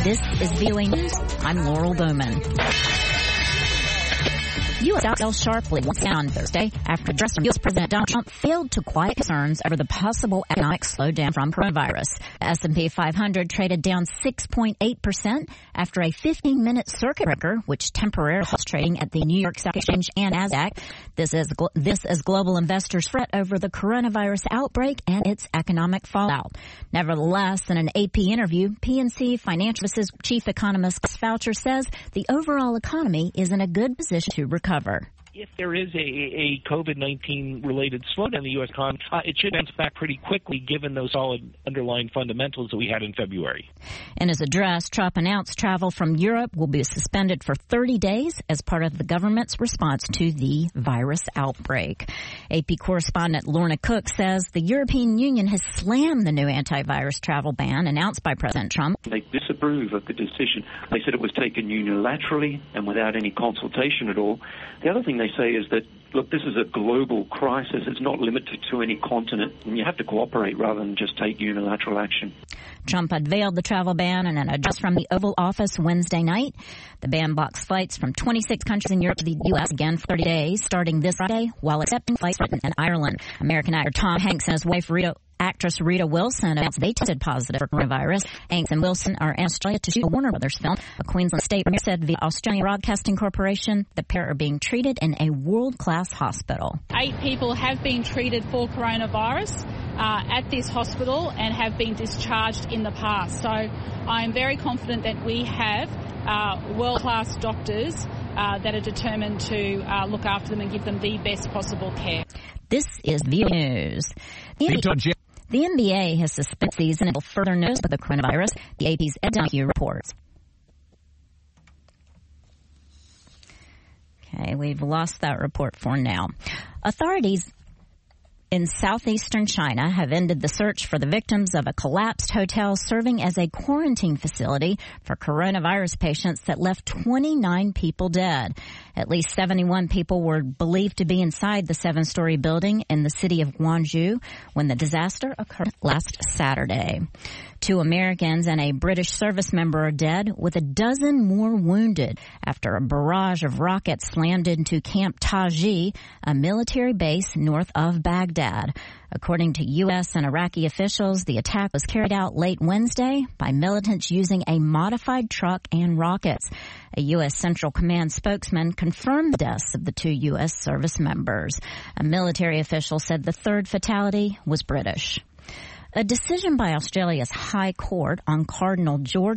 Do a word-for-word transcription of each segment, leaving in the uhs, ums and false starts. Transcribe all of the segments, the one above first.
This is V O A News. I'm Laurel Bowman. U S fell sharply once again on Thursday after U S President Donald Trump failed to quiet concerns over the possible economic slowdown from coronavirus. The S and P five hundred traded down six point eight percent after a fifteen-minute circuit breaker, which temporarily halts trading at the New York Stock Exchange and NASDAQ. This is this as global investors fret over the coronavirus outbreak and its economic fallout. Nevertheless, in an A P interview, P N C Financial Services chief economist Chris Foucher says the overall economy is in a good position to recover. If there is a, a COVID nineteen related slowdown in the U S economy, uh, it should bounce back pretty quickly given those solid underlying fundamentals that we had in February. In his address, Trump announced travel from Europe will be suspended for thirty days as part of the government's response to the virus outbreak. A P correspondent Lorna Cook says the European Union has slammed the new antivirus travel ban announced by President Trump. They disapprove of the decision. They said it was taken unilaterally and without any consultation at all. The other thing they say is that, look, this is a global crisis. It's not limited to any continent, and you have to cooperate rather than just take unilateral action. Trump unveiled the travel ban in an address from the Oval Office Wednesday night. The ban blocks flights from twenty-six countries in Europe to the U S again for thirty days, starting this Friday, while accepting flights from Britain and Ireland. American actor Tom Hanks and his wife Rita Actress Rita Wilson announced they tested positive for coronavirus. Hanks and Wilson are in Australia to shoot a Warner Brothers film. A Queensland state premier said via Australian Broadcasting Corporation the pair are being treated in a world-class hospital. Eight people have been treated for coronavirus uh, at this hospital and have been discharged in the past. So I am very confident that we have uh, world-class doctors uh, that are determined to uh, look after them and give them the best possible care. This is V O A News. The The N B A has suspended season until further notice of the coronavirus. The A P's Ed Donahue reports. Okay, we've lost that report for now. Authorities in southeastern China have ended the search for the victims of a collapsed hotel serving as a quarantine facility for coronavirus patients that left twenty-nine people dead. At least seventy-one people were believed to be inside the seven-story building in the city of Guangzhou when the disaster occurred last Saturday. Two Americans and a British service member are dead, with a dozen more wounded after a barrage of rockets slammed into Camp Taji, a military base north of Baghdad. According to U S and Iraqi officials, the attack was carried out late Wednesday by militants using a modified truck and rockets. A U S Central Command spokesman confirmed the deaths of the two U S service members. A military official said the third fatality was British. A decision by Australia's High Court on Cardinal George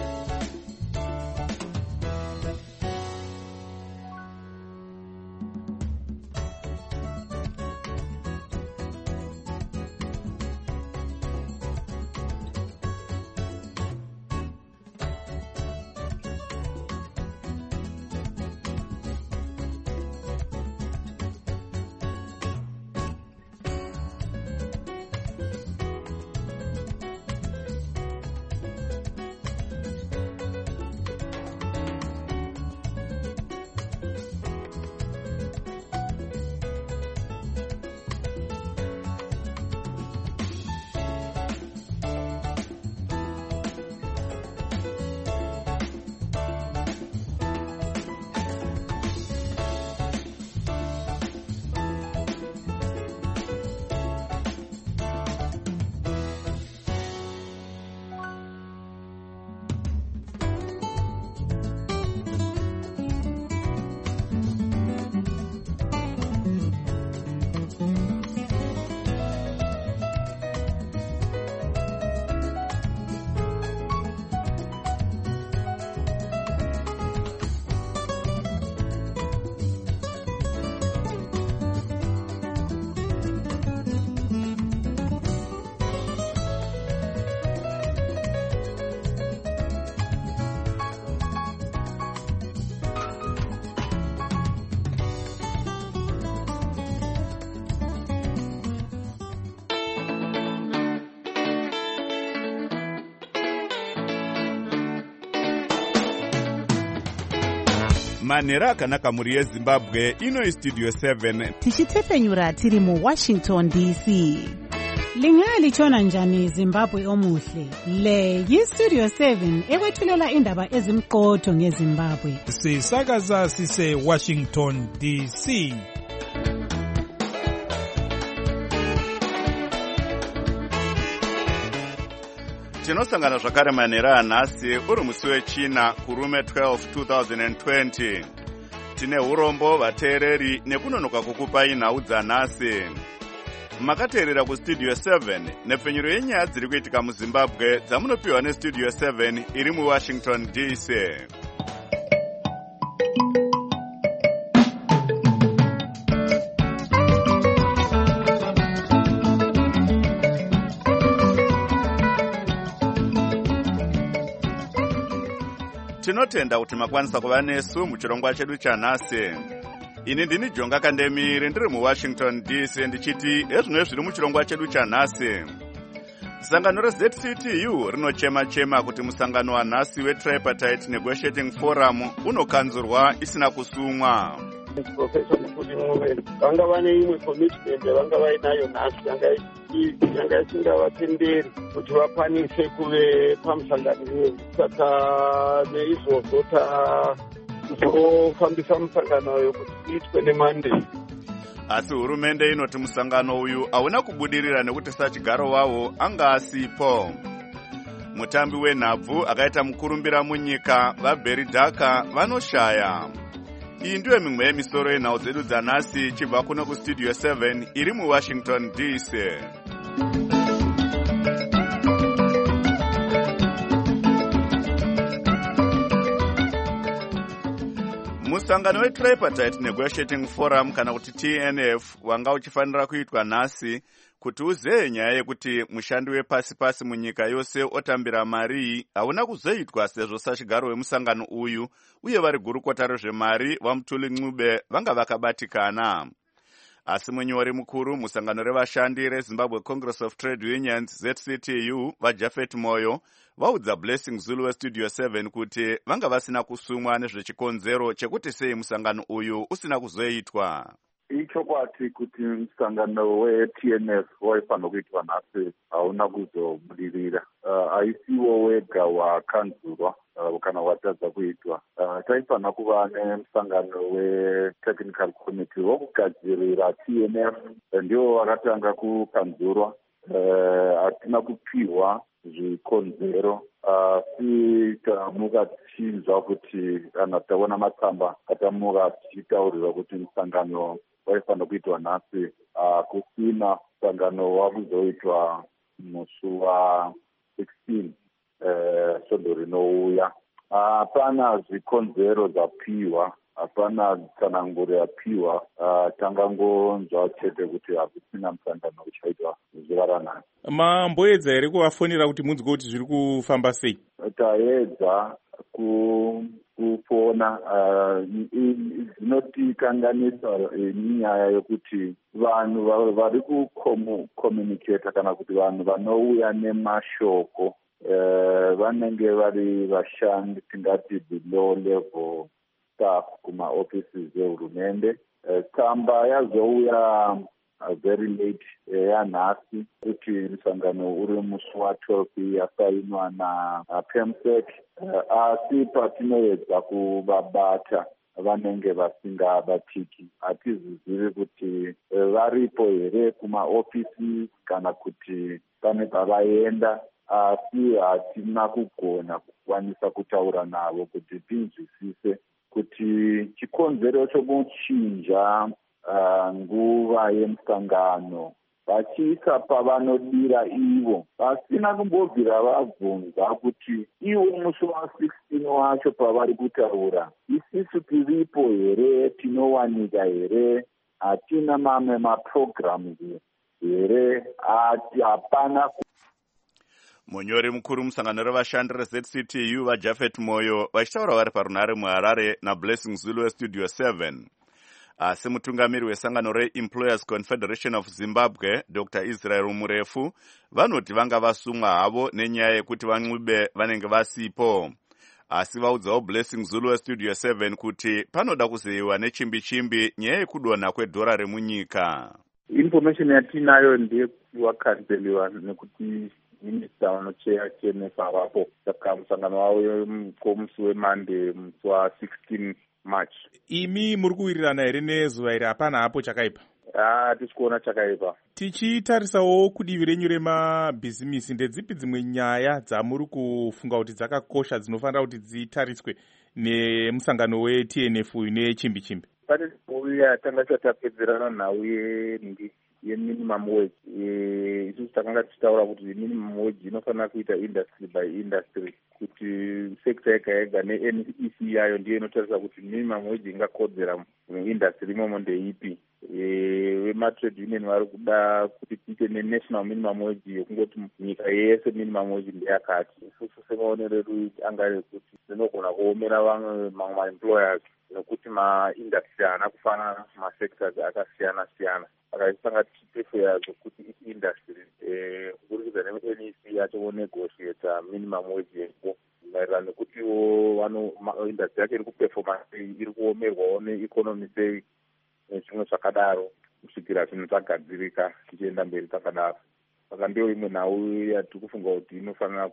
manera kanaka muri Zimbabwe ino studio seven tichitepenyura tiri mu Washington D C. Lingalitshona njani Zimbabwe omuhle? Le yi-Studio seven ekwethulela indaba ezimqotho ngeZimbabwe. Sisakaza sise Washington D C. Tinosangana zvakare manhero anhasi uri musi wechina kurume twelve two thousand twenty. Tine urombo vateereri nekunonoka kukupai nhau dzanhasi. Makateerera kustudio seven nepfenyuro yenyaya dziri kuitika muZimbabwe dzamunopiwa nestudio seven iri muWashington D C. Tinotenda kuti makwanisa kuva nesu muchirongwa chedu chanhasi. Ini ndini Jonga Kandemiri ndiri muWashington D C ndichiti ezvino zviri muchirongwa chedu chanhasi. Sangano reZ C T U rinochema-chema kuti musangano wanhasi weTripartite Negotiating Forum unokanzurwa isina kusumwa. Professor Mufudi Ngube vanga vane imwe commitment vanga vainayo nhasi yanga isingavatenderi kuti vakwanise kuve pamusangano. Saka neizvozvo tazofambisa musangano wayo kuti iitwe neMonday. Asi hurumende inoti musangano uyu hauna kubudirira nekuti sachigaro wavo anga asipo. Mutambi wenhabvu akaita mukurumbira munyika vaBerry Daka vanoshaya. Iyi ndiyo mimwe yemisoro yenhau dzedu dzanhasi chibva kuno kustudio seven iri muWashington D C. Musangano weTripartite Negotiating Forum kana kuti T N F wanga uchifanira kuitwa nhasi kuti uzeye nyaya yekuti mushandi wepasi-pasi munyika yose otambira mari hauna kuzoitwa sezvo sachigaro wemusangano uyu uye vari gurukota rezvemari vaMutuli Ncube vanga vakabatikana. Asi munyori mukuru musangano revashandi reZimbabwe Congress of Trade Unions Z C T U vaJafet Moyo vaudza Blessing Zulu weStudio seven kuti vanga vasina kusumwa nezvechikonzero chekuti sei musangano uyu usina kuzoitwa. Ichokwati kuti musangano we-T N F waifanira kuitwa nhasi hauna kuzobudirira. Haisiwo wega wakanzurwa kana watadza kuitwa. Taifanira kuva nemusangano we-Technical Committee wokugadzirira T N F ndiwo wakatanga kukanzurwa. Hatina kupiwa zvikonzero asi tamuka tichinzwa kuti kana taona matsamba atamuka tichitaurirwa kuti musangano waifanira kuitwa nhasi kusina musangano wakuzoitwa musi wa sixteen svondo rinouya. Hapana zvikonzero zvapiwa, hapana tsananguro yapiwa. Tangangonzwa chete kuti hakusina musangano uchaitwa zuva ranhasi. Mamboedza here kuvafonera kuti munzwe kuti zviri kufamba sei? Taedza kufona zvinotikanganisa nyaya yokuti vanhu vari kucommunicata kana kuti vanhu vanouya nemashoko vanenge vari vashandi tingati below level staff kumaoffices ehurumende. Tsamba yazouya very late yanhasi kuti musangano uri musi wa twelve yasainwa naPEMSEC, asi patinoedza kuvabata vanenge vasingabatiki. Hatizizivi kuti varipo here kumaofisi kana kuti pane pavaenda, asi hatina kugona kukwanisa kutaura navo kuti tinzwisise kuti chikonzero chokuchinja nguva yemusangano vachiisa pavanodira ivo vasina kumbobvira vabvunza kuti ivo musi wa sixteen wacho pavari kutaura isisu tiripo here, tinowanika here, hatina mamwe maprograms here, hapana. Munyori mukuru musangano revashandi reZ C T U vaJafet Moyo vachitaura vari parunhare muHarare naBlessing Zulu weStudio seven. Asi mutungamiri wesangano reEmployers Confederation of Zimbabwe Doctor Israel Murefu vanoti vanga vasumwa havo nenyaya yekuti vaNcube vanenge vasipo. Asi vaudzawo Blessing Zulu weStudio seven kuti panoda kuzeyiwa nechimbi-chimbi nyaya yekudonha kwedhora remunyika. information yatinayo ndeyekuwakanseliwa nekuti minista unocheya T N F avapo saka musangano wavo musi wemonday musi wa16 March. Imi muri kuwirirana here nezuva iri? Hapana hapo chakaipa? Ah, tichikuona chakaipa. Tichitarisawo kudivi renyu remabhizimisi, ndedzipi dzimwe nyaya dzamuri kufunga kuti dzakakosha dzinofanira kuti dzitariswe nemusangano we-T N F une chimbi chimbi? Pane uya tanga tatapedzerana nhau yendi yeminimum wage. Isusu takanga tichitaura kuti minimum wage inofanira kuita industry by industry, kuti sekta yega yega ne-N E C yayo ndiyo inotarisa kuti minimum wage ingakodzera muindustry imomo ndeipi. Vematrade union vari kuda kuti tiite nenational minimum wage yekungoti nyika yese minimum wage ndeyakati. Isusu semaonero edu anga rekuti rinogona kuomera vamwe mamwe maemployers nekuti maindustry haana kufanana, masectors akasiyana siyana. Saka isanga tichipreferya zvokuti iti industry kuburikidza ne-N E C yacho negotiate minimum wage yepo maererano nekutiwo vano industry yacho iri kuperforma sei, iri kuomerwawo neeconomy sei nezvimwe zvakadaro kusvikira zvinhu zvagadzirika tichienda mberi takadaro. Saka ndiyo imwe nhau yatiri kufunga kuti inofanira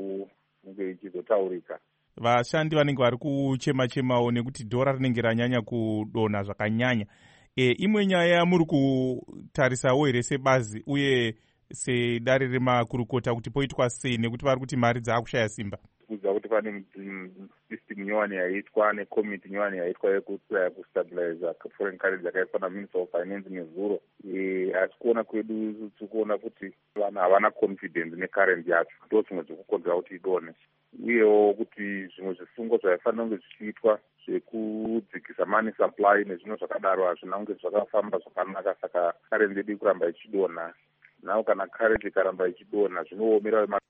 kunge ichizotaurika. Vashandi vanenge vari kuchema-chemawo nekuti dhora rinenge ranyanya kudonha zvakanyanya. E, imwe nyaya muri kutarisawo here sebazi uye sedare remakurukota kuti poitwa sei, nekuti vari kuti mari dzaakushaya simba? Kuudza kuti pane system nyowani yaitwa nekomiti nyowani yaitwa yekustabilize foreign currency yakaitwa naminister of finance nezuro. Asi kuona kwedu tiri kuona kuti vanhu havana confidence necurrency yacho, ndo zvimwe zvekukonzera kuti idonhe. Uyewo kuti zvimwe zvifungo zvaifanira kunge zvichiitwa zvekudzikisa money supply nezvimwe zvakadaro hazvina kunge zvakafamba zvakanaka, saka currency yedu kuramba ichidonha. Nawo kana currency ikaramba ichidonha zvinoomera vema.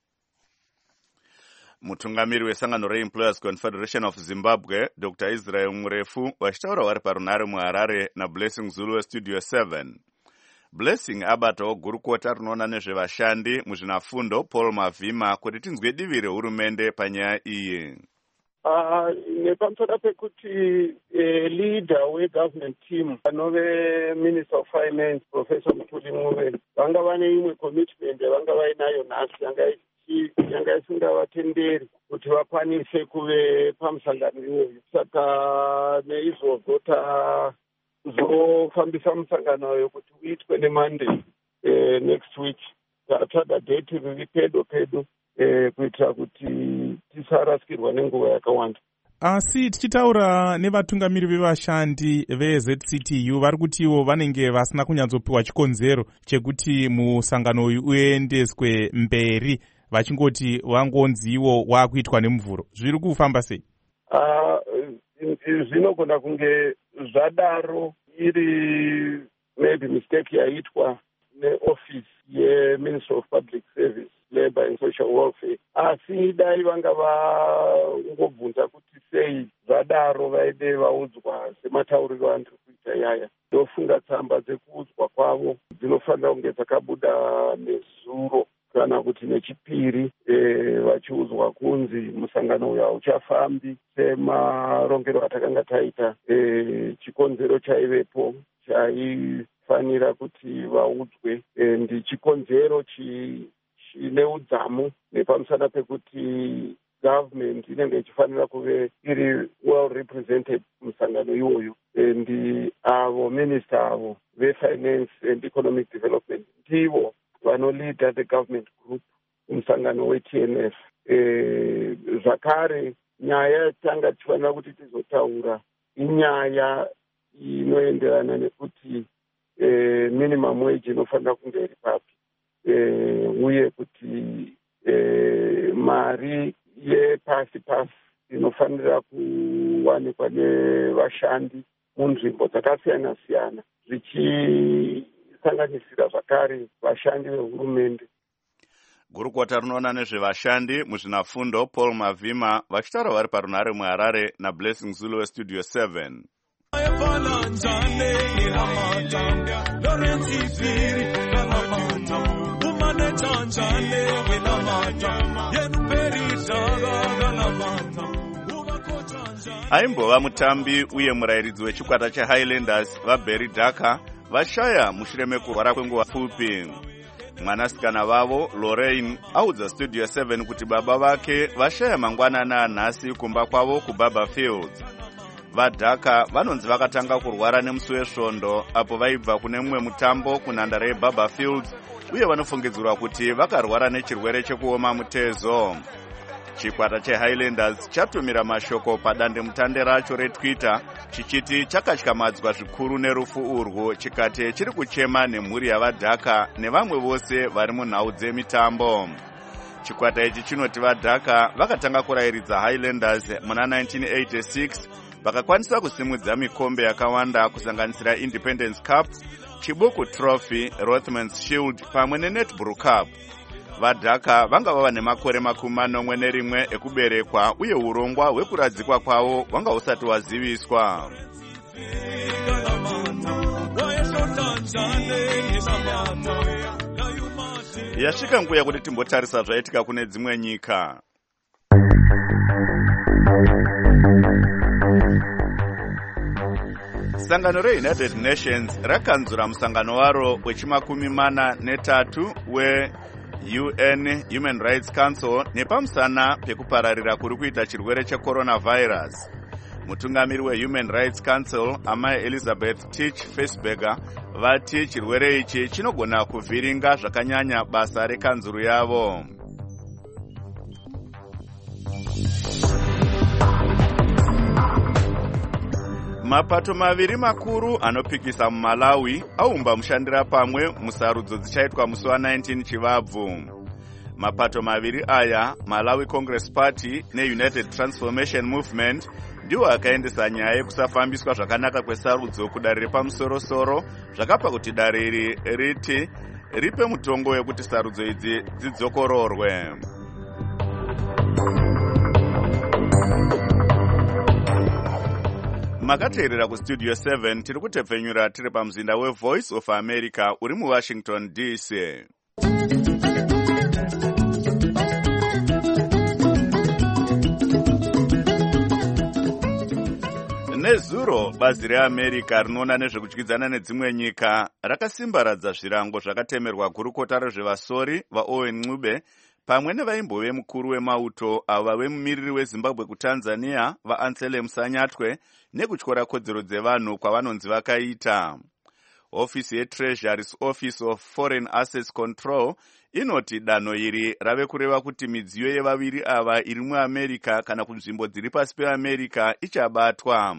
Mutungamiri wesangano reEmployers Confederation of Zimbabwe Doctor Israel Murefu wachitaura vari parunare muHarare naBlessing Zulu weStudio seven. Blessing abatawo gurukota rinoona nezvevashandi muzvinafundo Paul Mavhima kuti tinzwe divi rehurumende panyaya iyi. Uh, nepamusoro pekuti uh, leader wegovernment team anove Minister of Finance Professor Mutuli Muve vanga vane imwe commitment yavanga vainayo nhasi yanga isingavatenderi kuti vakwanise kuve pamusangano iwoyo. Saka neizvozvo tazofambisa musangano wayo kuti uitwe neMonday uh, next week. Tatsvaga date riri pedo pedo uh, kuitira kuti tisarasikirwa nenguva yakawanda. Asi tichitaura nevatungamiri vevashandi ve-Z C T U vari kutiwo vanenge vasina kunyatsopiwa chikonzero chekuti musangano uyu uendeswe mberi, vachingoti wangonziwo waakuitwa nemuvhuro. Zviri kufamba sei? Uh, zvinogona kunge zvadaro iri maybe mistake yaitwa neoffice yeMinistry of Public Service, Labour and Social Welfare. Asi dai vanga vangobvunza kuti sei zvadaro vaide vaudzwa sematauriro andiri kuita yaya. Ndofunga tsamba dzekuudzwa kwavo dzinofanira kunge dzakabuda nezuro kana kuti nechipiri e, vachiudzwa kunzi musangano uyu hauchafambi semarongero atakanga taita. E, chikonzero chaivepo chaifanira kuti vaudzwe e, ndi chikonzero chi chine udzamu nepamusana pekuti government inenge ichifanira kuve iri well represented musangano iwoyo. Ndi avo minister avo ve-finance and economic development ndivo vanoleader the government group musangano we-T N F. E, zvakare nyaya tanga tichifanira kuti tizotaura inyaya inoenderana nekuti e, minimum wage inofanira kunge iri papi. Uh, uye kuti uh, mari yepasi pasi inofanira kuwanikwa nevashandi munzvimbo dzakasiyana siyana zvichisanganisira zvakare vashandi vehurumende. Gurukota rinoona nezvevashandi muzvinafundo Paul Mavhima vachitaura vari parunare muHarare naBlessing Zulu weStudio seven. Aimbova mutambi uye murayiridzi wechikwata cheHighlanders vaBerry Daka vashaya mushure mekurwara kwenguva pfupi. Mwanasikana vavo Lorraine audza Studio seven kuti baba vake vashaya mangwanana anhasi kumba kwavo kuBaba Fields. Vadhaka vanonzi vakatanga kurwara nemusi wesvondo apo vaibva kune mumwe mutambo kunhandare yeBaba Fields uye vanofungidzirwa kuti vakarwara nechirwere chekuoma mutezo. Chikwata cheHighlanders chatumira mashoko padandemutande racho reTwitter chichiti chakatyamadzwa zvikuru nerufu urwu, chikati chiri kuchema nemhuri yavadhaka nevamwe vose vari munhau dzemitambo. Chikwata ichi chinoti vadhaka vakatanga kurayiridza Highlanders muna nineteen eighty-six vakakwanisa kusimudza mikombe yakawanda kusanganisira Independence Cup, Chibuku Trophy, Rothmans Shield pamwe neNetball Cup. Vadhaka vanga vava nemakore makumi manomwe nerimwe ekuberekwa uye urongwa hwekuradzikwa kwavo hwanga husati hwaziviswa. Yasvika nguva yekuti timbotarisa zvaitika kune dzimwe nyika. Sangano reUnited Nations rakanzura musangano waro wechimakumi mana netatu we U N Human Rights Council nepamusana pekupararira kuri kuita chirwere checoronavirus. Mutungamiri weHuman Rights Council Amai Elizabeth Teach Faceberger vati chirwere ichi chinogona kuvhiringa zvakanyanya basa rekanzuru yavo. Mapato maviri makuru anopikisa muMalawi aumba mushandira pamwe musarudzo dzichaitwa musi wa nineteen Chivabvu. Mapato maviri aya, Malawi Congress Party neUnited Transformation Movement, ndiwo akaendesa nyaya yekusafambiswa zvakanaka kwesarudzo kudare repamusoro-soro, zvakapa kuti dare iri riti ripe mutongo wekuti sarudzo idzi dzidzokororwe. Makateerera kuStudio seven tiri kutepfenyura tiri pamuzinda weVoice of America uri muWashington D C. Nezuro bazi reAmerica rinoona nezvekudyidzana nedzimwe nyika rakasimbaradza zvirango zvakatemerwa gurukota rezvevasori vaOwen Ncube pamwe nevaimbove mukuru wemauto ava vemumiriri weZimbabwe kuTanzania vaAnselm Sanyatwe nekutyora kodzero dzevanhu kwavanonzi vakaita. Ofisi yeTreasury's Office of Foreign Assets Control inoti danho iri rave kureva kuti midziyo yevaviri ava iri muAmerica kana kunzvimbo dziri pasi peAmerica ichabatwa.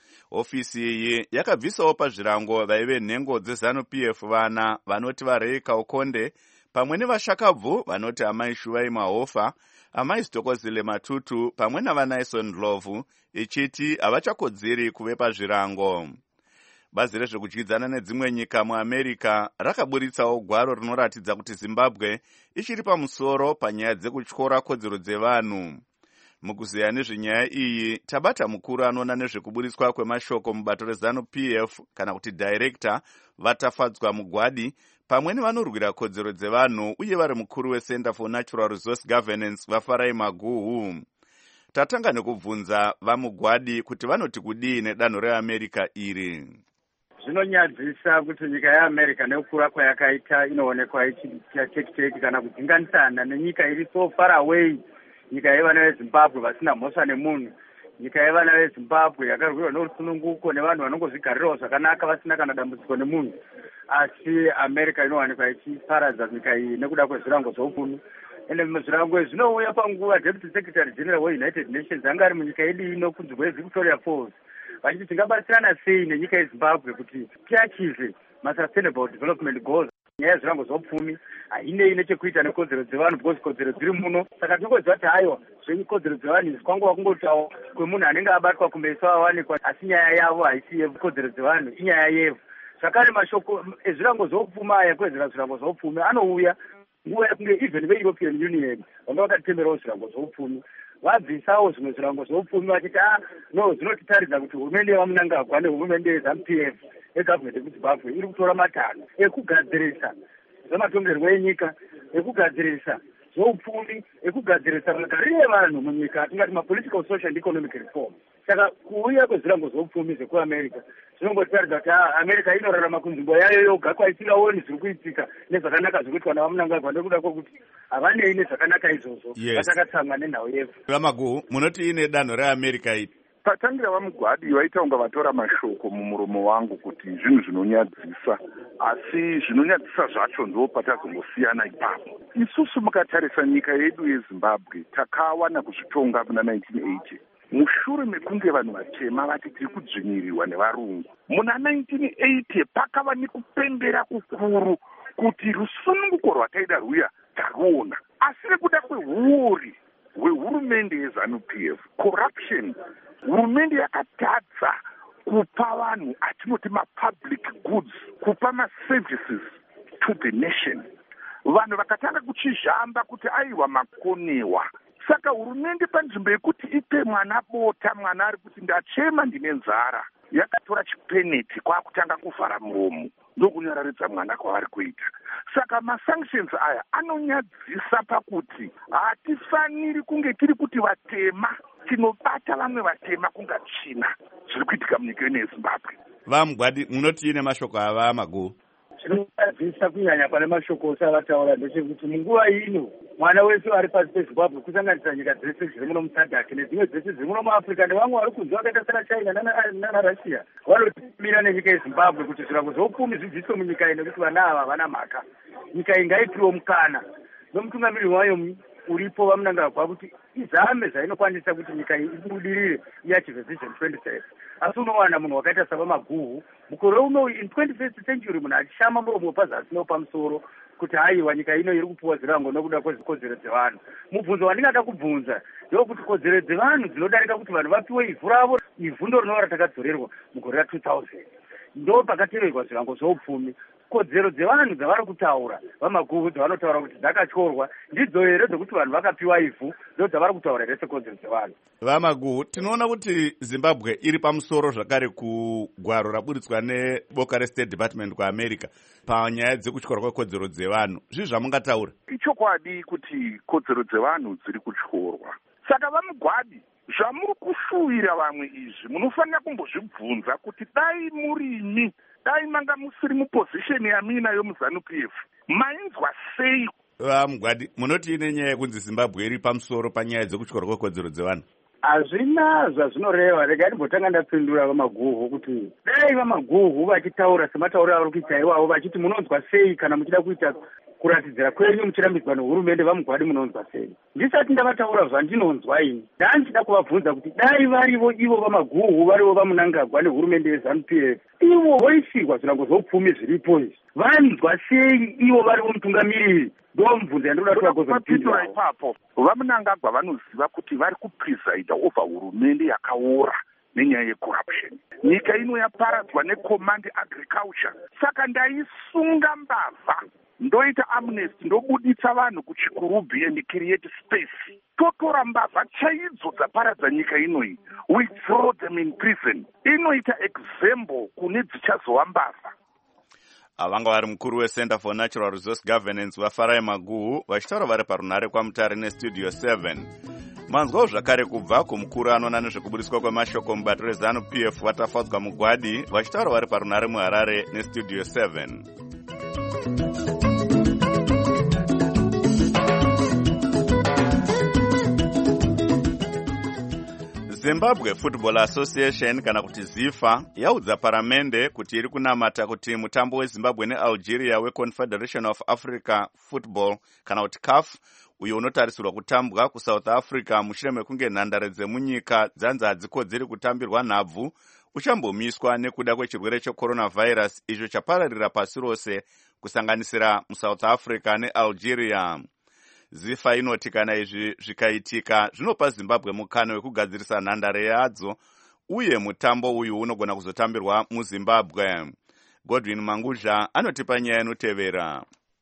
Ofisi iyi yakabvisawo pazvirango vaive nhengo dzeZanu-P F vana vanoti vaRay Kaukonde pamwe nevashakabvu vanoti amai Shuvai Mahofa, amai Stokozile Matutu pamwe navanaison Ndlovu, ichiti havachakodzeri kuve pazvirango. Bazi rezvekudyidzana nedzimwe nyika muAmerica rakaburitsawo gwaro rinoratidza kuti Zimbabwe ichiri pamusoro panyaya dzekutyora kodzero dzevanhu. Mukuziya nezvenyaya iyi, tabata mukuru anoona nezvekuburitswa kwemashoko mubato reZanu-P F kana kuti director Vatafadzwa Mugwadi pamwe nevanorwira kodzero dzevanhu uye vari mukuru weCenter for Natural Resource Governance vaFarai Maguhu. Tatanga nekubvunza vaMugwadi kuti vanoti kudii nedanho reAmerica iri. Zvinonyadzisa kuti nyika yeAmerica nekukura kwayakaita inoonekwa ichiita teki-teki kana kudzinganisana nenyika iri so far away. Nyika yevana veZimbabwe vasina mhosva nemunhu, nyika yevana veZimbabwe yakarwirwa norusununguko nevanhu vanongozvigarirawo zvakanaka vasina kana dambudziko nemunhu. Asi America inowanikwa ichiparadza nyika iyi nekuda kwezvirango zvoupfumi. Ende zvirango zvinouya panguva Deputy Secretary General weUnited Nations anga ari munyika yedu ino kunzi kweVictoria Falls. Vachiti tingabatsirana sei nenyika yeZimbabwe kuti tiachieve maSustainable Development Goals. Nyaya yezvirango zvoupfumi hainei nechekuita nekodzero dzevanhu because kodzero dziri muno. Saka tinongoziva kuti hayo zvekodzero dzevanhu izvi kwangova kungotawo kwemunhu anenge abatwa kumeso awanikwa, asi nyaya yavo haisi yekodzero dzevanhu, inyaya yevo. Zvakare mashoko ezvirango zvoupfumi aya kwezera zvirango zvoupfumi anouya nguva yekunge even veEuropean Union vanga vakatemberawo zvirango zvoupfumi vabvisawo zvimwe zvirango zvoupfumi vachiti ah no zvinotitaridza kuti hurumende yevaMnangagwa nehurumende yeZanu-P F eGavhumende yekuZimbabwe iri kutora matanho ekugadzirisa zvematongerwo enyika, ekugadzirisa zvoupfumi ekugadzirisa magariro evanhu munyika atingati mapolitical social and economic reform. Saka kuuya kwezvirango zvoupfumi zvekuamerica zvinongotaridza kuti america inorarama kunzvimbo yayo yoga kwaisingaoni zviri kuitika nezvakanaka zviri kuitwa navamunangagwa nekuda kwokuti havanei nezvakanaka izvozvo vatakatsamwa nenhau yevu. Vamaguhu, munoti ine danho reamerica iri? Patangira vamugwadi vaita unga vatora mashoko mumuromo wangu kuti zvinhu zvinonyadzisa, asi zvinonyadzisa zvacho ndo patazongosiyana ipapo. Isusu mukatarisa nyika yedu yeZimbabwe takawana kuzvitonga muna nineteen eighty. Mushure mekunge vanhu vatema vati tiri kudzvinyirirwa nevarungu, muna nineteen eighty pakava nekupembera kukuru kuti rusununguko rwataida rwuya taruona, asi nekuda kwehuori hwehurumende yeZANU P F, corruption, hurumende yakatadza kupa vanhu atinoti mapublic goods, kupa maservices to the nation. Vanhu vakatanga kuchizhamba kuti aiwa makonewa. Saka hurumende panzvimbo yekuti ipe mwana bota, mwana ari kuti ndachema ndine nzara, yakatora chipeneti kwakutanga kuvhara muromo ndokunyararidza mwana kwavari kuita. Saka masanctions aya anonyadzisa pakuti hatifaniri kunge tiri kuti vatema tinobata vamwe vatema kunga china zviri kuitika munyika yedu yeZimbabwe. Vamugwadi, munoti ine mashoko ava Maguhu? Zvinonyadzisa kunyanya pane mashoko ose avataura ndechekuti munguva ino mwana wese ari pasi peZimbabwe kusanganisa nyika dzese dziri muno musadhaki nedzimwe dzese dziri muno muAfrica nevamwe vari kunzi vakaita sana China nanaRussia vanotimira nenyika yeZimbabwe kuti zvirango zvoupfumi zvidzidziswe munyika ino kuti vana ava havana mhaka. Nyika iyi ngaipiwe mukana nomutungamiri wayo uripo vamunangagwa kuti izame zvainokwanisa kuti nyika iyi ibudirire iachieve vision twenty thirty. Asi unowana munhu wakaita saVamaguhu mukore uno in twenty-first century munhu achishama muromo pazasi nepamusoro kuti haiwa nyika ino iri kupuwa zvirango nokuda kwezikodzero dzevanhu. Mubvunzo wandingada kubvunza ndokuti kodzero dzevanhu dzinodarika kuti vanhu vapiwe ivhu ravo, ivhu ndo rinova ratakadzorerwa mugore ra two thousand, ndo pakateverwa zvirango zvoupfumi. Kodzero dzevanhu dzavari kutaura Vamaguhu dzavanotaura kuti dzakatyorwa ndidzo here dzokuti vanhu vakapiwa ivhu ndo dzavari kutaura here sekodzero dzevanhu. Vamaguhu, tinoona kuti Zimbabwe iri pamusoro zvakare kugwaro raburitswa neboka reState Department kuAmerica panyaya dzekutyorwa kwekodzero dzevanhu. Zvizvi zvamungataura? Ichokwadi kuti kodzero dzevanhu dziri kutyorwa. Saka Vamugwadi, zvamuri kushuwira vamwe izvi munofanira kumbozvibvunza kuti dai murimi, dai manga musiri mupozisheni yamina yomuZANU P F, mainzwa sei? Vamugwadi, munoti ine nyaya yekunzi Zimbabwe iri pamusoro panyaya dzekutyorwa kwekodzero dzevanhu? Hazvina zvazvinoreva. Rega ndimbotanga ndapindura Vamaguhu kuti dai Vamaguhu vachitaura sematauriro avari kuita iwavo vachiti munonzwa sei kana muchida kuita kuratidzira kwenyu muchirambidzwa nehurumende Vamugwadi munonzwa sei. Ndisati ndavataura zvandinonzwa ini ndandichida kuvabvunza kuti dai varivo ivo Vamaguhu varivo vamunangagwa nehurumende yeZANU P F ivo voisirwa zvirango zvoupfumi zviripo izvi vanzwa sei ivo varivo mutungamiriri? Ndomubvunza yandoda kuvagozopitura ipapo. Vamunangagwa vanoziva kuti vari kupresida over hurumende yakaora nenyaya yecorruption. Nyika ino yaparadzwa necommand agriculture. Saka ndaisunga mbavha ndoita amnesty ndobuditsa vanhu kuchikurubhi and create space. Totora mbavha chaidzo dzaparadza nyika inoyi, we throw them in prison. Inoita example kune dzichazova mbavha. Avanga vari mukuru weCenter for Natural Resource Governance vaFarai Maguhu vachitaura vari parunare kwaMutare neStudio seven. Manzwawo zvakare kubva kumukuru anoona nezvekubudiswa kwemashoko mubato reZANU P F vatafadzwa Mugwadi vachitaura vari parunare muHarare neStudio seven. Zimbabwe Football Association kana kuti ZIFA yaudza paramende kuti iri kunamata kuti mutambo weZimbabwe neAlgeria weConfederation of Africa Football kana kuti C A F uyo unotarisirwa kutambwa kuSouth Africa mushure mekunge nhandare dzemunyika dzanzi hadzikodzeri kutambirwa nhabvu uchambomiswa nekuda kwechirwere checoronavirus icho chapararira pasi rose kusanganisira muSouth Africa neAlgeria. ZIFA inoti kana izvi zvikaitika zvinopa Zimbabwe mukana wekugadzirisa nhandare yadzo uye mutambo uyu unogona kuzotambirwa muZimbabwe. Godwin Mangudla anotipa nyaya inotevera.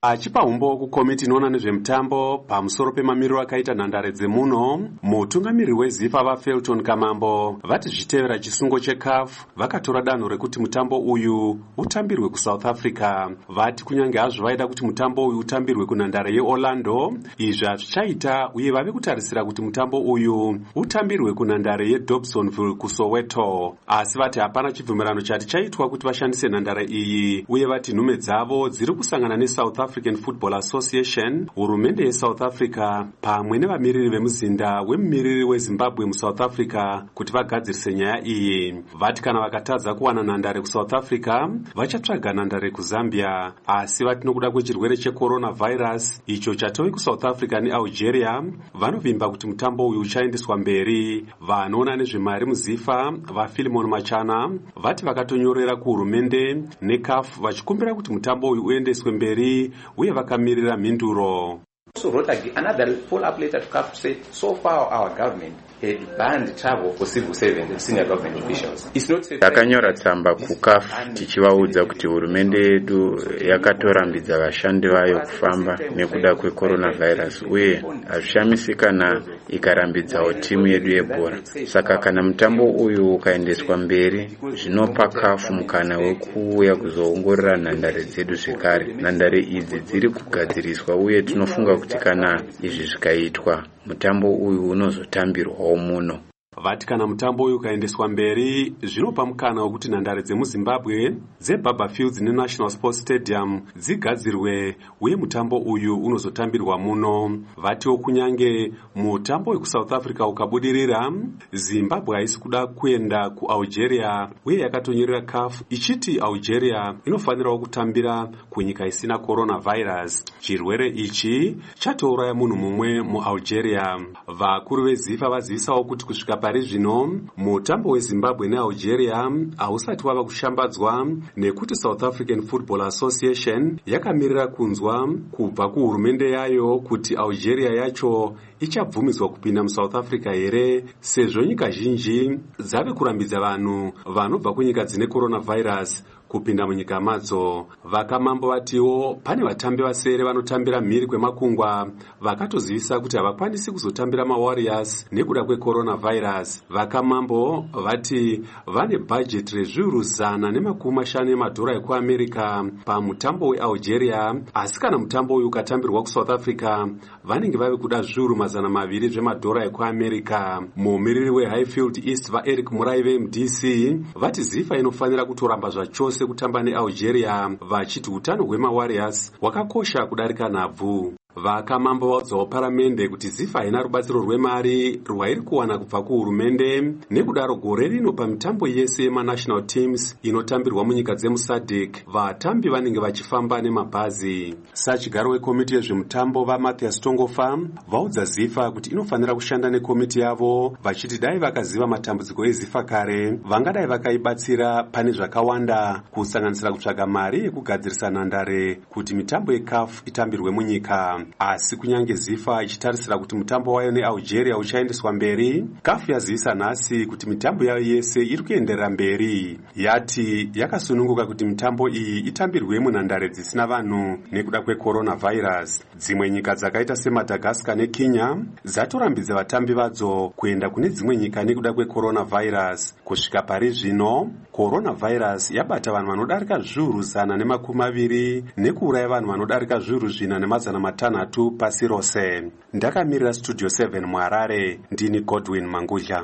Achipa umbo kukomiti inoona nezvemutambo pamusoro pemamiriro akaita nhandare dzemuno, mutungamiriri wezifa vaFelton Kamambo vati zvitevera chisungo cheCAF vakatora danho rekuti mutambo uyu utambirwe kuSouth Africa. Vati kunyange hazvo vaida kuti mutambo uyu utambirwe kunhandare yeOrlando, izvi hazvichaita uye vave kutarisira kuti mutambo uyu utambirwe kunhandare yeDobsonville kuSoweto. Asi vati hapana chibvumirano chati chaitwa kuti vashandise nhandare iyi, uye vati nhume dzavo dziri kusangana neSouth African Football Association, hurumende yeSouth Africa pamwe nevamiriri vemuzinda wemumiriri weZimbabwe muSouth Africa kuti vagadzirise nyaya iyi. Vati kana vakatadza kuwana nhandare kuSouth Africa vachatsvaga nhandare kuZambia, asi vati nokuda kwechirwere checoronavirus icho chatove kuSouth Africa neAlgeria vanovimba kuti mutambo uyu uchaendeswa mberi. Vanoona nezvemari muzifa vaPhilemon Machana vati vakatonyorera kuhurumende neCAF vachikumbira kuti mutambo uyu uendeswe mberi uye vakamirira mhinduro. Also wrote another follow-up letter to CAF to say, so far our government had banned travel for civil servants and senior government officials. It's not safe. Takanyora tsamba kuCAF tichivaudza kuti hurumende yedu yakatorambidza vashandi vayo kufamba nekuda kwecoronavirus uye hazvishamisika kana ikarambidzawo timu yedu yebhora. Saka kana mutambo uyu ukaendeswa mberi zvinopa CAF mukana wekuuya kuzoongorora nhandare dzedu zvekare. Nhandare idzi dziri kugadziriswa uye tinofunga kuti kana izvi zvikaitwa mutambo uyu unozotambirwawo muno. Vati kana mutambo uyu ukaendeswa mberi zvinopa mukana wekuti nhandare dzemuZimbabwe dzeBaba Fields neNational Sports Stadium dzigadzirwe uye mutambo uyu unozotambirwa muno. Vatiwo kunyange mutambo wekuSouth Africa ukabudirira, Zimbabwe haisi kuda kuenda kuAlgeria uye yakatonyorera CAF ichiti Algeria inofanirawo kutambira kunyika isina coronavirus. Chirwere ichi chatouraya munhu mumwe muAlgeria. Vakuru vezifa vazivisawo kuti kusvika pari zvino mutambo weZimbabwe neAlgeria hausati wava kushambadzwa nekuti South African Football Association yakamirira kunzwa kubva kuhurumende yayo kuti Algeria yacho ichabvumidzwa kupinda muSouth Africa here, sezvo nyika zhinji dzave kurambidza vanhu vanobva kunyika dzine coronavirus kupinda munyika madzo. Vakamambo vatiwo pane vatambi vasere vanotambira mhiri kwemakungwa vakatozivisa kuti havakwanisi kuzotambira maWarriors nekuda kwecoronavirus. Vakamambo vati vane budget rezviuru zana nemakumi mashanu emadhora ekuAmerica pamutambo weAlgeria, asi kana mutambo uyu ukatambirwa kuSouth Africa vanenge vave kuda zviuru mazana maviri zvemadhora ekuAmerica. Mumiriri weHighfield East vaEric Murai veM D C vati zifa inofanira kutoramba zvachose kutamba neAlgeria, vachiti utano hwemaWarriors hwakakosha kudarika nhabvu. Vakamambo vaudzawo paramende kuti zifa haina rubatsiro rwemari rwairi kuwana kubva kuhurumende, nekudaro gore rino pamitambo yese yemanational teams inotambirwa munyika dzemuSADC vatambi vanenge vachifamba nemabhazi. Sachigaro wekomiti yezvemutambo vaMathias Tongofa vaudza zifa kuti inofanira kushanda nekomiti yavo, vachiti dai vakaziva matambudziko ezifa kare vangadai vakaibatsira pane zvakawanda, kusanganisira kutsvaga mari yekugadzirisa nhandare kuti mitambo yeCAF itambirwe munyika. Asi kunyange zifa ichitarisira kuti mutambo wayo neAlgeria uchaendeswa mberi, CAF yazivisa nhasi kuti mitambo yayo yese iri kuenderera mberi. Yati yakasununguka kuti mitambo iyi itambirwe munhandare dzisina vanhu nekuda kwecoronavirus. Dzimwe nyika dzakaita seMadagascar neKenya dzatorambidza vatambi vadzo kuenda kune dzimwe nyika nekuda kwecoronavirus. Kusvika pari zvino coronavirus yabata vanhu vanodarika zviuru zana nemakumi maviri nekuuraya vanhu vanodarika zviuru zvina nemazana matanhatu pasi rose. Ndakamirira Studio seven muHarare, ndini Godwin Mangudya.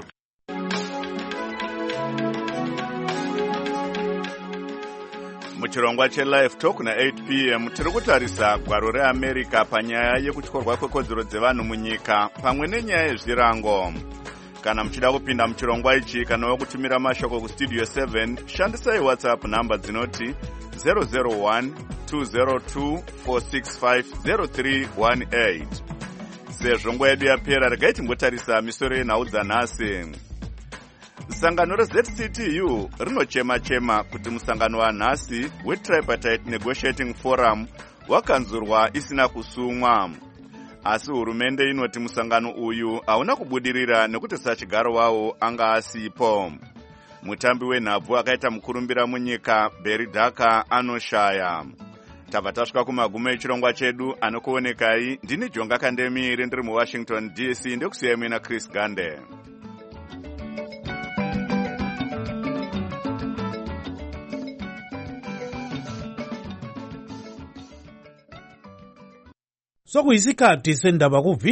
Muchirongwa cheLive Talk na eight p m tiri kutarisa gwaro reAmerica panyaya yekutyorwa kwekodzero dzevanhu munyika pamwe nenyaya yezvirango. Kana muchida kupinda muchirongwa ichi kana kutumira mashoko kuStudio seven, shandisai WhatsApp namba dzinoti zero zero one two zero two four six five zero three one eight. Sezvo nguva yedu yapera, regai timbotarisa misoro yenhau dzanhasi. Sangano reZ C T U rinochema-chema kuti musangano wanhasi weTripartite Negotiating Forum wakanzurwa isina kusumwa. Asi hurumende inoti musangano uyu hauna kubudirira nekuti sachigaro wawo anga asipo. Mutambi wenhabvu akaita mukurumbira munyika Barry Daka anoshaya. tabva tasvika kumagumo echirongwa chedu. Anokuonekai ndini Jonga Kandemiri ndiri muWashington D C. Ndekusiyai mina Chris Gande. Sokuyisikhathi sendaba ku